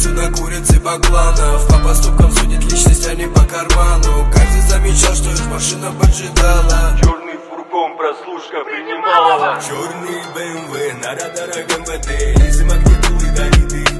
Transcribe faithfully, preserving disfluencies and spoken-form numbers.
улицу на куриц и бакланов. По поступкам судит личность, а не по карману. Каждый замечал, что их машина поджидала. Черный фургон, прослушка принимала. Черный бэ эм вэ на радарах эм вэ дэ. Из магнитолы до литы